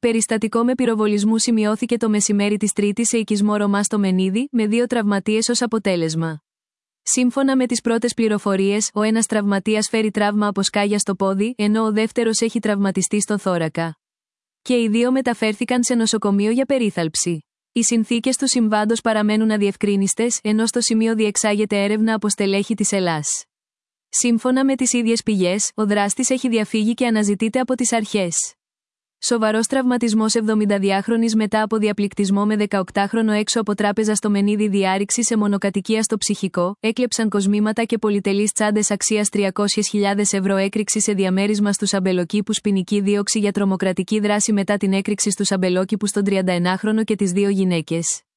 Περιστατικό με πυροβολισμού σημειώθηκε το μεσημέρι της Τρίτης σε οικισμό Ρωμά στο Μενίδη, με 2 τραυματίες ως αποτέλεσμα. Σύμφωνα με τις πρώτες πληροφορίες, ο ένας τραυματίας φέρει τραύμα από σκάγια στο πόδι, ενώ ο δεύτερος έχει τραυματιστεί στο θώρακα. Και οι 2 μεταφέρθηκαν σε νοσοκομείο για περίθαλψη. Οι συνθήκες του συμβάντος παραμένουν αδιευκρίνιστες, ενώ στο σημείο διεξάγεται έρευνα από στελέχη της ΕΛΑΣ. Σύμφωνα με τις ίδιες πηγές, ο δράστης έχει διαφύγει και αναζητείται από τις αρχές. Σοβαρός τραυματισμός 72χρονης μετά από διαπληκτισμό με 18χρονο έξω από τράπεζα στο Μενίδη. Διάρρηξη σε μονοκατοικία στο Ψυχικό, έκλεψαν κοσμήματα και πολυτελείς τσάντες αξίας 300.000 ευρώ. Έκρηξη σε διαμέρισμα στους Αμπελοκήπους. Ποινική δίωξη για τρομοκρατική δράση μετά την έκρηξη στους Αμπελόκηπους στον 31χρονο και τις 2 γυναίκες.